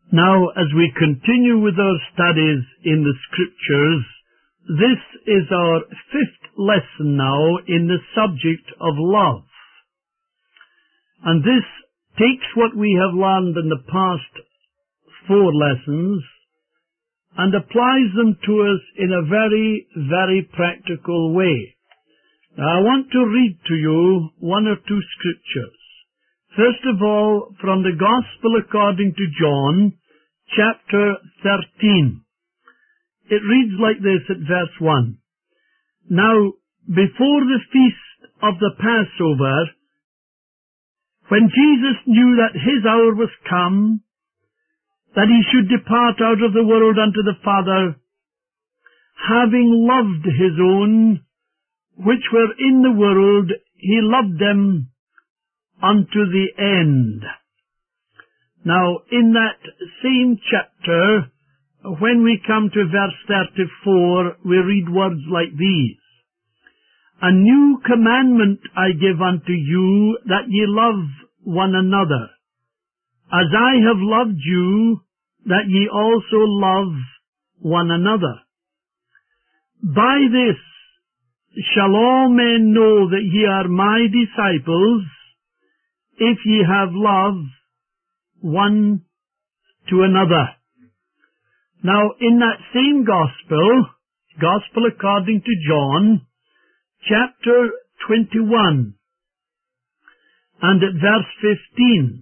Now, as we continue with our studies in the Scriptures, this is our 5th lesson now in the subject of love. And this takes what we have learned in the past 4 lessons and applies them to us in a very, very practical way. Now, I want to read to you 1 or 2 scriptures. First of all, from the Gospel according to John, chapter 13. It reads like this at verse 1. Now, before the feast of the Passover, when Jesus knew that his hour was come, that he should depart out of the world unto the Father, having loved his own, which were in the world, he loved them unto the end. Now, in that same chapter, when we come to verse 34, we read words like these. A new commandment I give unto you, that ye love one another. As I have loved you, that ye also love one another. By this shall all men know that ye are my disciples, if ye have love one to another. Now, in that same Gospel according to John, chapter 21, and at verse 15,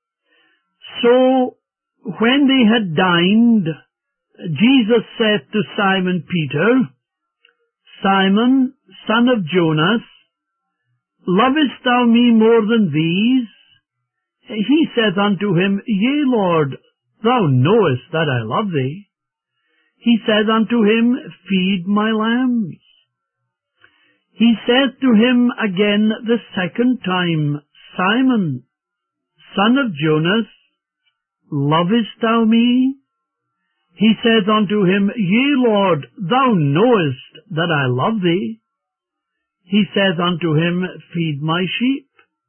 so when they had dined, Jesus saith to Simon Peter, Simon, son of Jonas, lovest thou me more than these? He saith unto him, Yea, Lord, thou knowest that I love thee. He saith unto him, Feed my lambs. He saith to him again the second time, Simon, son of Jonas, lovest thou me? He saith unto him, Yea, Lord, thou knowest that I love thee. He saith unto him, Feed my sheep.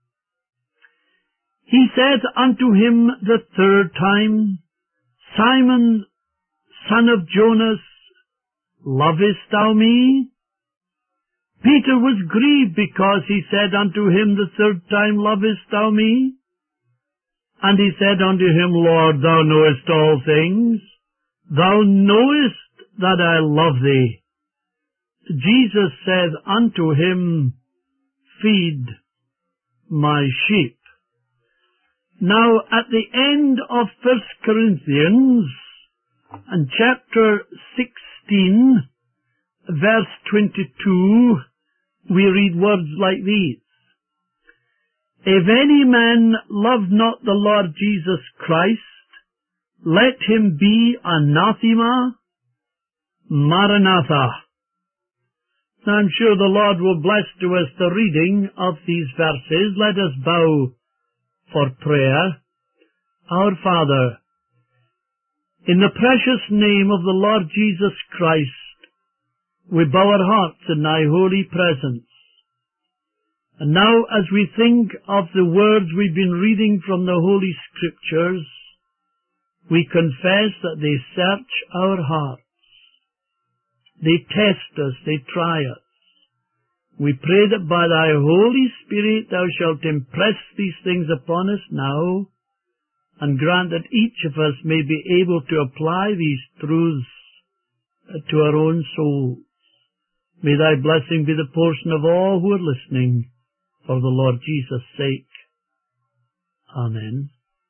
He saith unto him the third time, Simon, son of Jonas, lovest thou me? Peter was grieved because he said unto him the third time, Lovest thou me? And he said unto him, Lord, thou knowest all things. Thou knowest that I love thee. Jesus said unto him, Feed my sheep. Now, at the end of 1 Corinthians, and chapter 16, verse 22, we read words like these. If any man love not the Lord Jesus Christ, let him be anathema, Maranatha. Now, I'm sure the Lord will bless to us the reading of these verses. Let us bow for prayer. Our Father, in the precious name of the Lord Jesus Christ, we bow our hearts in thy holy presence. And now, as we think of the words we've been reading from the Holy Scriptures, we confess that they search our hearts. They test us, they try us. We pray that by thy Holy Spirit thou shalt impress these things upon us now, and grant that each of us may be able to apply these truths to our own souls. May thy blessing be the portion of all who are listening, for the Lord Jesus' sake. Amen.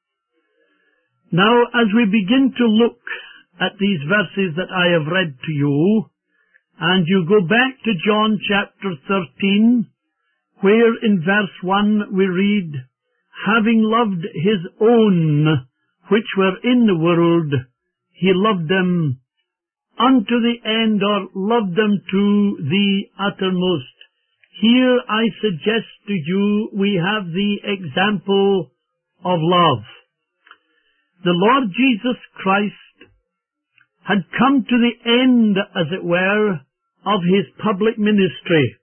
Now, as we begin to look at these verses that I have read to you, and you go back to John chapter 13, where in verse 1 we read, Having loved his own which were in the world, he loved them unto the end, or loved them to the uttermost. Here I suggest to you we have the example of love. The Lord Jesus Christ had come to the end, as it were, of his public ministry.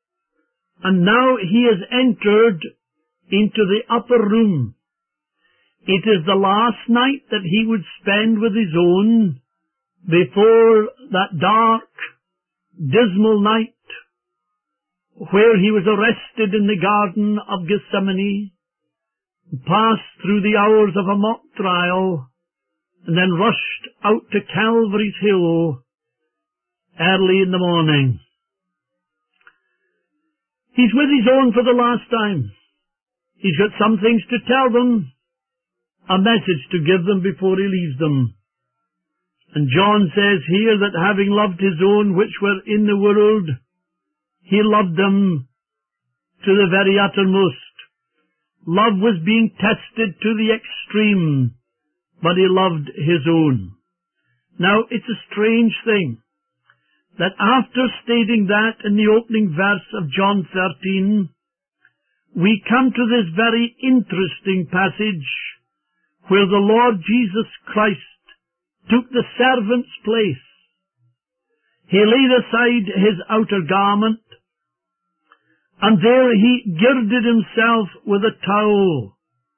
And now he has entered into the upper room. It is the last night that he would spend with his own before that dark, dismal night where he was arrested in the Garden of Gethsemane, passed through the hours of a mock trial, and then rushed out to Calvary's Hill early in the morning. He's with his own for the last time. He's got some things to tell them, a message to give them before he leaves them. And John says here that having loved his own which were in the world, he loved them to the very uttermost. Love was being tested to the extreme, but he loved his own. Now, it's a strange thing that after stating that in the opening verse of John 13, we come to this very interesting passage where the Lord Jesus Christ took the servant's place. He laid aside his outer garment, and there he girded himself with a towel,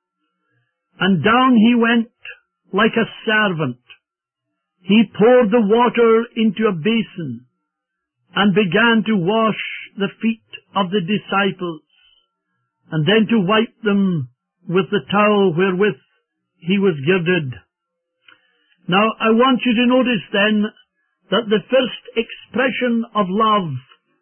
and down he went like a servant. He poured the water into a basin and began to wash the feet of the disciples, and then to wipe them with the towel wherewith he was girded. Now, I want you to notice then that the first expression of love,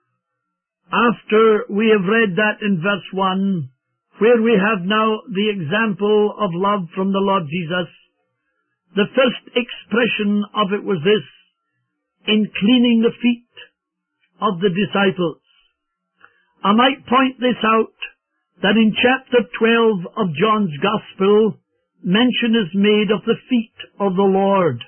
after we have read that in verse 1, where we have now the example of love from the Lord Jesus, the first expression of it was this: in cleaning the feet of the disciples. I might point this out, that in chapter 12 of John's Gospel, mention is made of the feet of the Lord.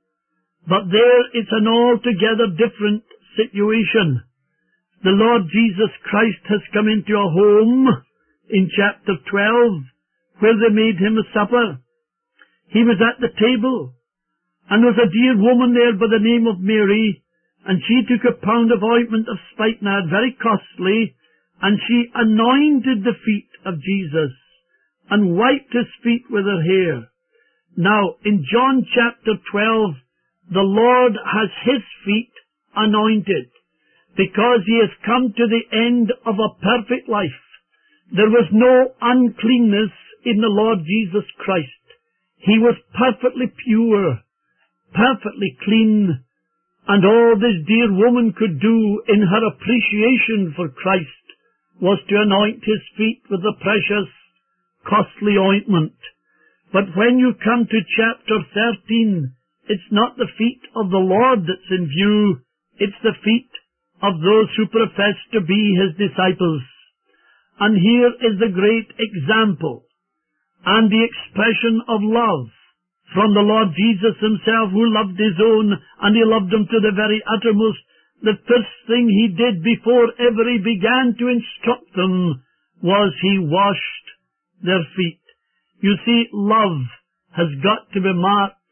But there it's an altogether different situation. The Lord Jesus Christ has come into a home in chapter 12 where they made him a supper. He was at the table, and there was a dear woman there by the name of Mary, and she took a pound of ointment of spikenard, very costly, and she anointed the feet of Jesus and wiped his feet with her hair. Now, in John chapter 12, the Lord has his feet anointed because he has come to the end of a perfect life. There was no uncleanness in the Lord Jesus Christ. He was perfectly pure, perfectly clean, and all this dear woman could do in her appreciation for Christ was to anoint his feet with the precious, costly ointment. But when you come to chapter 13, it's not the feet of the Lord that's in view, it's the feet of those who profess to be his disciples. And here is the great example and the expression of love from the Lord Jesus himself, who loved his own, and he loved them to the very uttermost. The first thing he did before ever he began to instruct them was he washed their feet. You see, love has got to be marked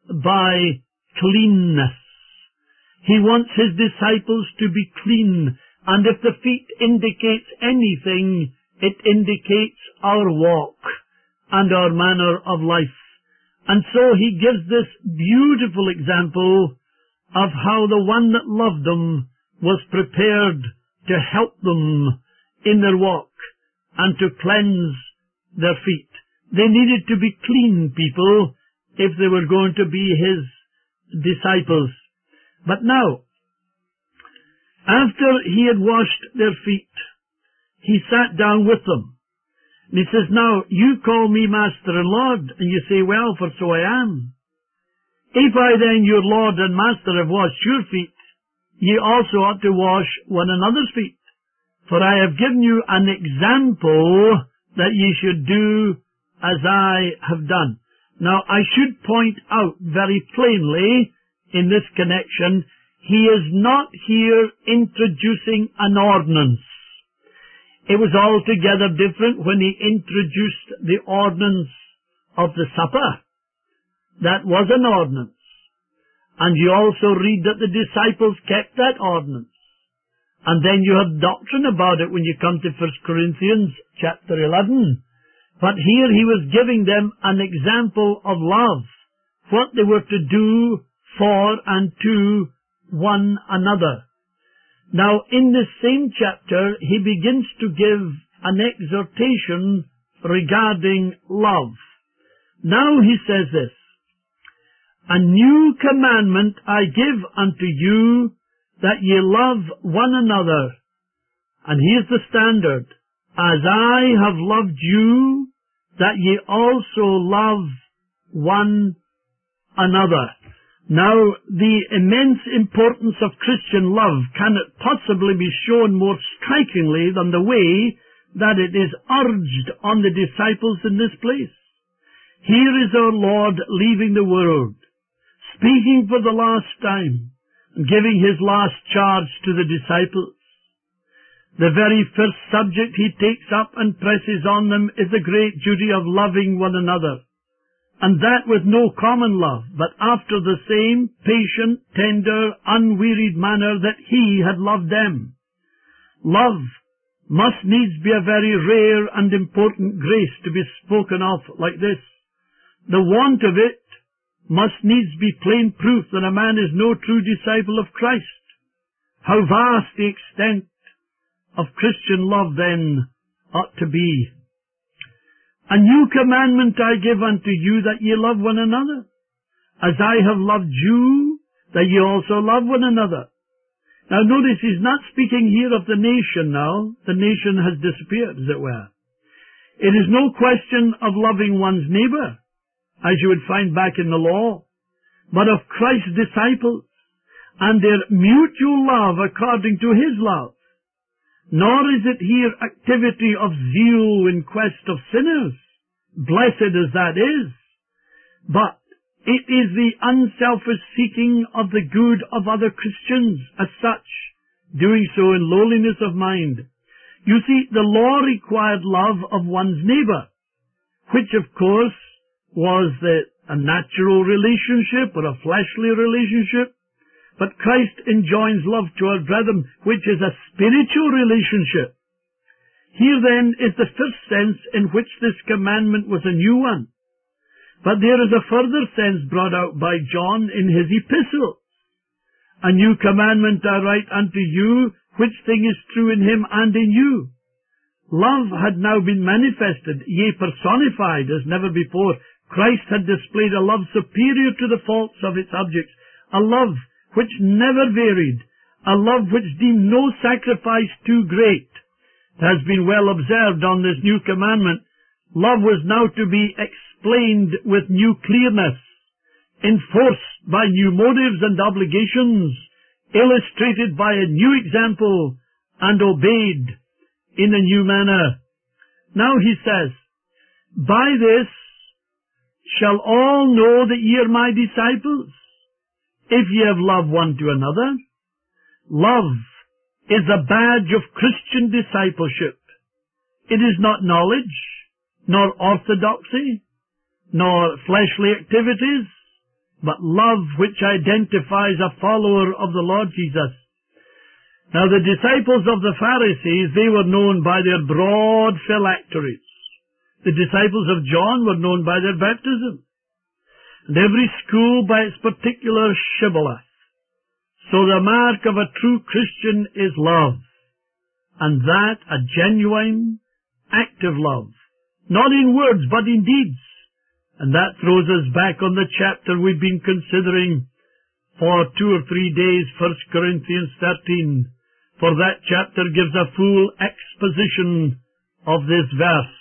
by cleanness. He wants his disciples to be clean, and if the feet indicates anything, it indicates our walk and our manner of life. And so he gives this beautiful example of how the one that loved them was prepared to help them in their walk and to cleanse their feet. They needed to be clean people if they were going to be his disciples. But now, after he had washed their feet, he sat down with them. And he says, now, you call me Master and Lord, and you say, well, for so I am. If I then, your Lord and Master, have washed your feet, ye also ought to wash one another's feet. For I have given you an example that ye should do as I have done. Now, I should point out very plainly in this connection, he is not here introducing an ordinance. It was altogether different when he introduced the ordinance of the supper. That was an ordinance. And you also read that the disciples kept that ordinance. And then you have doctrine about it when you come to 1 Corinthians chapter 11, But here he was giving them an example of love, what they were to do for and to one another. Now, in this same chapter, he begins to give an exhortation regarding love. Now he says this, "A new commandment I give unto you, that ye love one another." And here's the standard, "As I have loved you, that ye also love one another." Now, the immense importance of Christian love cannot possibly be shown more strikingly than the way that it is urged on the disciples in this place. Here is our Lord leaving the world, speaking for the last time, and giving his last charge to the disciples. The very first subject he takes up and presses on them is the great duty of loving one another, and that with no common love, but after the same patient, tender, unwearied manner that he had loved them. Love must needs be a very rare and important grace to be spoken of like this. The want of it must needs be plain proof that a man is no true disciple of Christ. How vast the extent of Christian love then ought to be. "A new commandment I give unto you, that ye love one another. As I have loved you, that ye also love one another." Now notice, he's not speaking here of the nation now. The nation has disappeared, as it were. It is no question of loving one's neighbor, as you would find back in the law, but of Christ's disciples, and their mutual love according to his love. Nor is it here activity of zeal in quest of sinners, blessed as that is, but it is the unselfish seeking of the good of other Christians as such, doing so in lowliness of mind. You see, the law required love of one's neighbor, which of course was a natural relationship or a fleshly relationship, but Christ enjoins love to our brethren, which is a spiritual relationship. Here then is the first sense in which this commandment was a new one. But there is a further sense brought out by John in his epistle. "A new commandment I write unto you, which thing is true in him and in you." Love had now been manifested, yea, personified as never before. Christ had displayed a love superior to the faults of its objects, a love which never varied, a love which deemed no sacrifice too great. It has been well observed on this new commandment. Love was now to be explained with new clearness, enforced by new motives and obligations, illustrated by a new example, and obeyed in a new manner. Now he says, "By this shall all know that ye are my disciples, if ye have love one to another." Love is a badge of Christian discipleship. It is not knowledge, nor orthodoxy, nor fleshly activities, but love which identifies a follower of the Lord Jesus. Now the disciples of the Pharisees, they were known by their broad phylacteries. The disciples of John were known by their baptism, and every school by its particular shibboleth. So the mark of a true Christian is love, and that a genuine, active love, not in words but in deeds. And that throws us back on the chapter we've been considering for 2 or 3 days, 1 Corinthians 13, for that chapter gives a full exposition of this verse.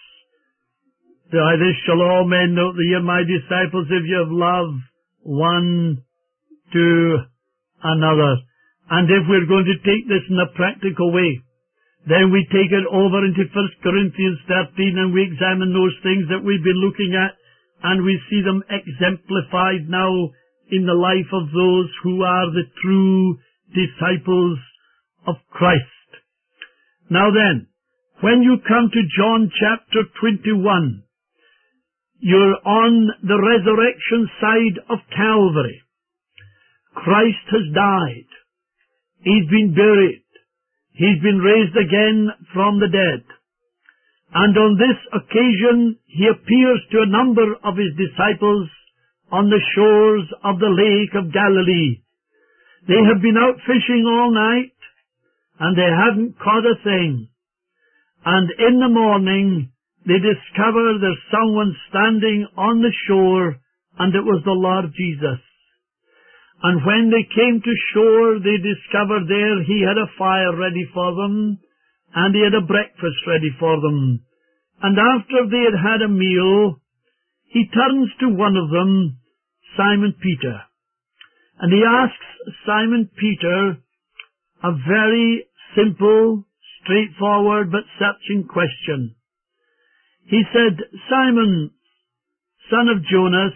"By this shall all men know that ye are my disciples, if ye have love one to another." And if we're going to take this in a practical way, then we take it over into 1 Corinthians 13 and we examine those things that we've been looking at, and we see them exemplified now in the life of those who are the true disciples of Christ. Now then, when you come to John chapter 21, you're on the resurrection side of Calvary. Christ has died. He's been buried. He's been raised again from the dead. And on this occasion he appears to a number of his disciples on the shores of the Lake of Galilee. They have been out fishing all night, and they hadn't caught a thing. And in the morning they discover there's someone standing on the shore, and it was the Lord Jesus. And when they came to shore, they discovered there he had a fire ready for them, and he had a breakfast ready for them. And after they had had a meal, he turns to one of them, Simon Peter, and he asks Simon Peter a very simple, straightforward, but searching question. He said, Simon, son of Jonas,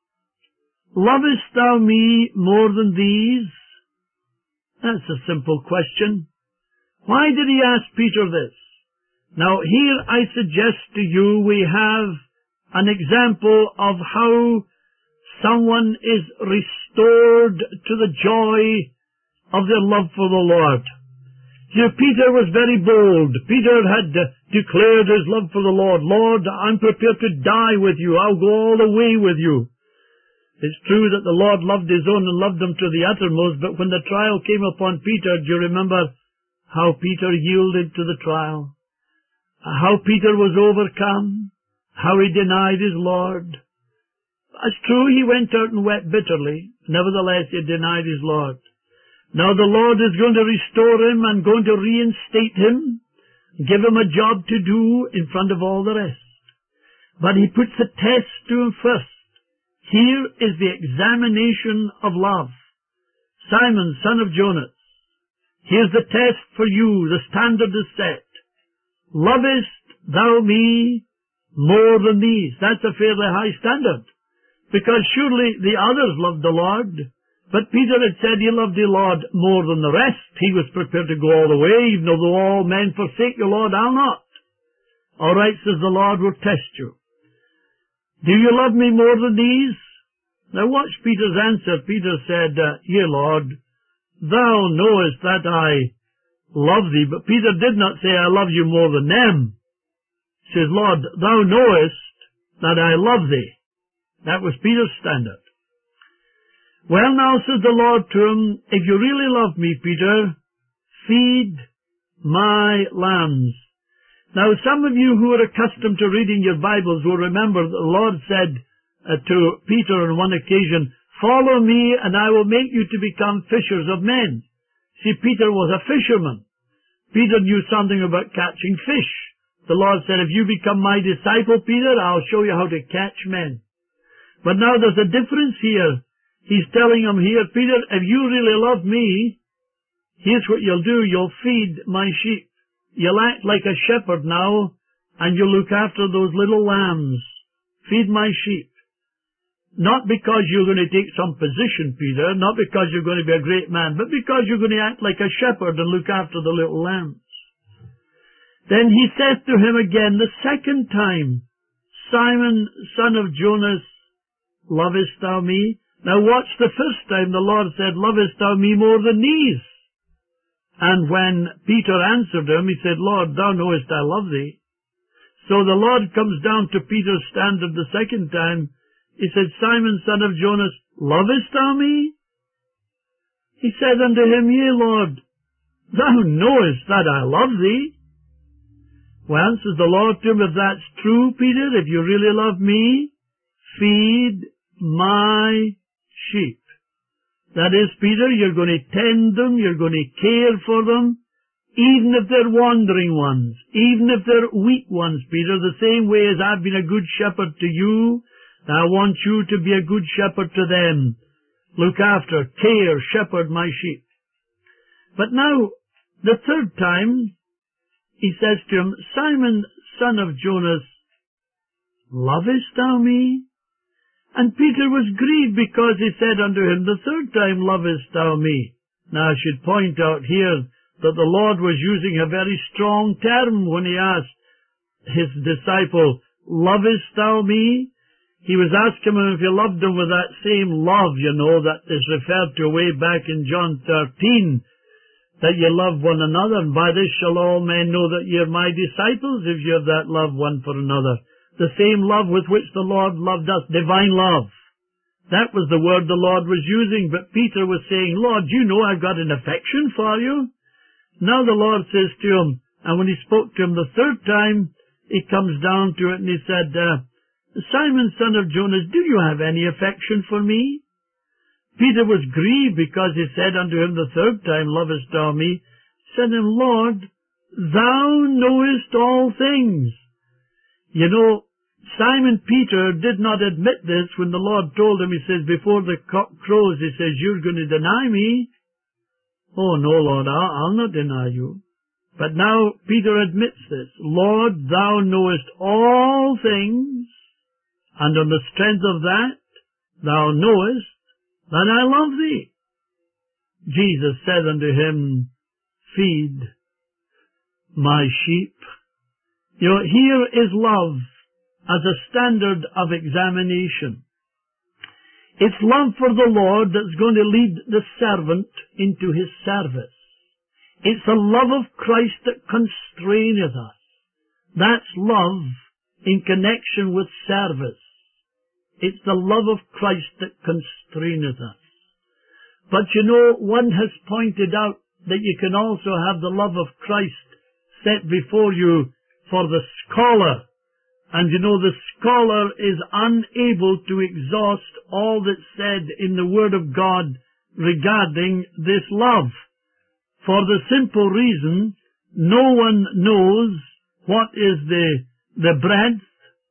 lovest thou me more than these? That's a simple question. Why did he ask Peter this? Now here I suggest to you we have an example of how someone is restored to the joy of their love for the Lord. Here Peter was very bold. Peter had declared his love for the Lord. Lord, I'm prepared to die with you. I'll go all the way with you. It's true that the Lord loved his own and loved them to the uttermost, but when the trial came upon Peter, do you remember how Peter yielded to the trial? How Peter was overcome? How he denied his Lord? It's true he went out and wept bitterly. Nevertheless, he denied his Lord. Now the Lord is going to restore him and going to reinstate him, give him a job to do in front of all the rest. But he puts a test to him first. Here is the examination of love. Simon, son of Jonas, here's the test for you. The standard is set. Lovest thou me more than these? That's a fairly high standard, because surely the others loved the Lord. But Peter had said he loved the Lord more than the rest. He was prepared to go all the way, even though all men forsake you, Lord, I'll not. All right, says the Lord, will test you. Do you love me more than these? Now watch Peter's answer. Peter said, Yea, Lord, thou knowest that I love thee. But Peter did not say, I love you more than them. He says, Lord, thou knowest that I love thee. That was Peter's standard. Well, now, says the Lord to him, if you really love me, Peter, feed my lambs. Now, some of you who are accustomed to reading your Bibles will remember that the Lord said to Peter on one occasion, follow me and I will make you to become fishers of men. See, Peter was a fisherman. Peter knew something about catching fish. The Lord said, if you become my disciple, Peter, I'll show you how to catch men. But now there's a difference here. He's telling him here, Peter, if you really love me, here's what you'll do. You'll feed my sheep. You'll act like a shepherd now, and you'll look after those little lambs. Feed my sheep. Not because you're going to take some position, Peter, not because you're going to be a great man, but because you're going to act like a shepherd and look after the little lambs. Then he says to him again the second time, Simon, son of Jonas, lovest thou me? Now watch the first time the Lord said, lovest thou me more than these? And when Peter answered him, he said, Lord, thou knowest I love thee. So the Lord comes down to Peter's standard the second time. He said, Simon, son of Jonas, lovest thou me? He said unto him, Yea, Lord, thou knowest that I love thee. Well, says the Lord to him, if that's true, Peter, if you really love me, feed my sheep. That is, Peter, you're going to tend them, you're going to care for them, even if they're wandering ones, even if they're weak ones, Peter, the same way as I've been a good shepherd to you, I want you to be a good shepherd to them. Look after, care, shepherd my sheep. But now, the third time, he says to him, Simon, son of Jonas, lovest thou me? And Peter was grieved because he said unto him the third time, lovest thou me? Now I should point out here that the Lord was using a very strong term when he asked his disciple, lovest thou me? He was asking him if he loved him with that same love, that is referred to way back in John 13. that ye love one another, and by this shall all men know that ye are my disciples, if ye have that love one for another. The same love with which the Lord loved us, divine love. That was the word the Lord was using, but Peter was saying, Lord, you know I've got an affection for you. Now the Lord says to him, and when he spoke to him the third time, he comes down to it and he said, Simon, son of Jonas, do you have any affection for me? Peter was grieved because he said unto him the third time, Lovest thou me? Said him, Lord, thou knowest all things. You know, Simon Peter did not admit this when the Lord told him, he says, before the cock crows, he says, you're going to deny me. Oh, no, Lord, I'll not deny you. But now Peter admits this. Lord, thou knowest all things, and on the strength of that, thou knowest that I love thee. Jesus said unto him, Feed my sheep. You know, here is love as a standard of examination. It's love for the Lord that's going to lead the servant into his service. It's the love of Christ that constraineth us. That's love in connection with service. It's the love of Christ that constraineth us. But you know, one has pointed out that you can also have the love of Christ set before you for the scholar. And you know, the scholar is unable to exhaust all that's said in the Word of God regarding this love. For the simple reason, no one knows what is the breadth,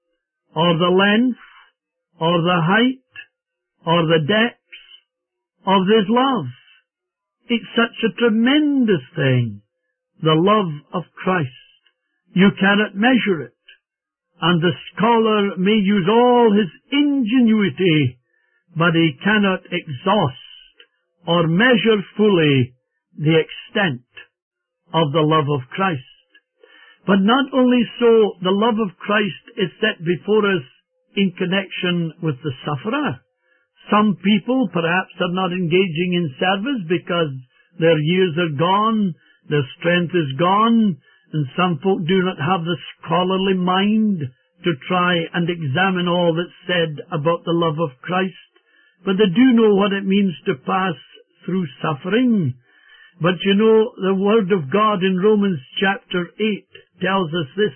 or the length, or the height, or the depths of this love. It's such a tremendous thing, the love of Christ. You cannot measure it. And the scholar may use all his ingenuity, but he cannot exhaust or measure fully the extent of the love of Christ. But not only so, the love of Christ is set before us in connection with the sufferer. Some people perhaps are not engaging in service because their years are gone, their strength is gone, and some folk do not have the scholarly mind to try and examine all that's said about the love of Christ. But they do know what it means to pass through suffering. But you know, the Word of God in Romans chapter 8 tells us this.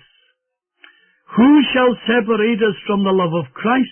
Who shall separate us from the love of Christ?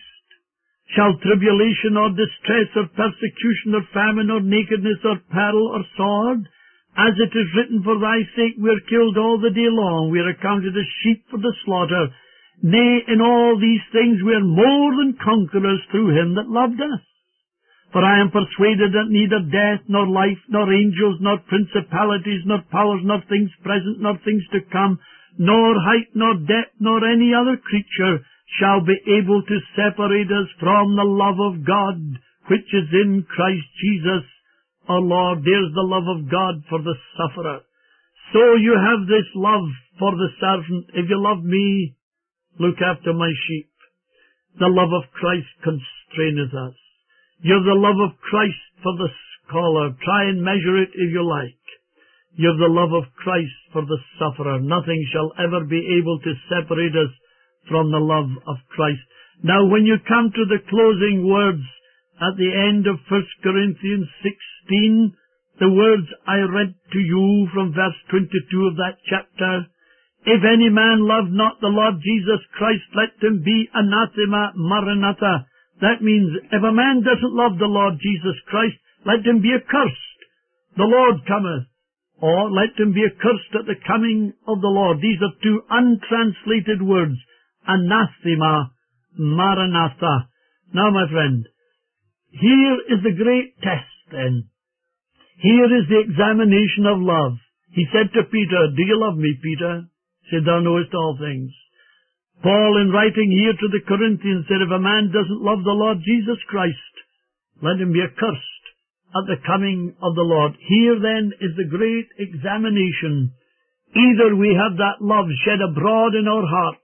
Shall tribulation or distress or persecution or famine or nakedness or peril or sword? As it is written, for thy sake we are killed all the day long. We are accounted as sheep for the slaughter. Nay, in all these things we are more than conquerors through him that loved us. For I am persuaded that neither death, nor life, nor angels, nor principalities, nor powers, nor things present, nor things to come, nor height, nor depth, nor any other creature shall be able to separate us from the love of God, which is in Christ Jesus our Lord. There's the love of God for the sufferer. So you have this love for the servant. If you love me, look after my sheep. The love of Christ constraineth us. You have the love of Christ for the scholar. Try and measure it if you like. You have the love of Christ for the sufferer. Nothing shall ever be able to separate us from the love of Christ. Now, when you come to the closing words at the end of 1 Corinthians 16, the words I read to you from verse 22 of that chapter, if any man love not the Lord Jesus Christ, let him be anathema maranatha. That means if a man doesn't love the Lord Jesus Christ, let him be accursed. The Lord cometh. Or let him be accursed at the coming of the Lord. These are two untranslated words. Anathema maranatha. Now, my friend, here is the great test then. Here is the examination of love. He said to Peter, do you love me, Peter? He said, thou knowest all things. Paul, in writing here to the Corinthians, said, if a man doesn't love the Lord Jesus Christ, let him be accursed at the coming of the Lord. Here then is the great examination. Either we have that love shed abroad in our hearts,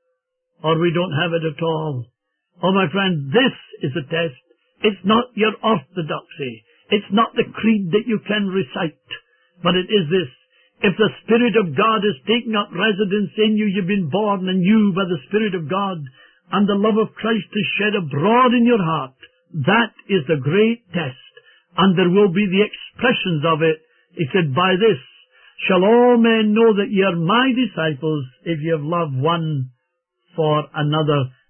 or we don't have it at all. Oh, my friend, this is a test. It's not your orthodoxy. It's not the creed that you can recite. But it is this: if the Spirit of God is taking up residence in you, you've been born anew by the Spirit of God, and the love of Christ is shed abroad in your heart. That is the great test, and there will be the expressions of it. He said, by this shall all men know that ye are my disciples, if ye have love one for another.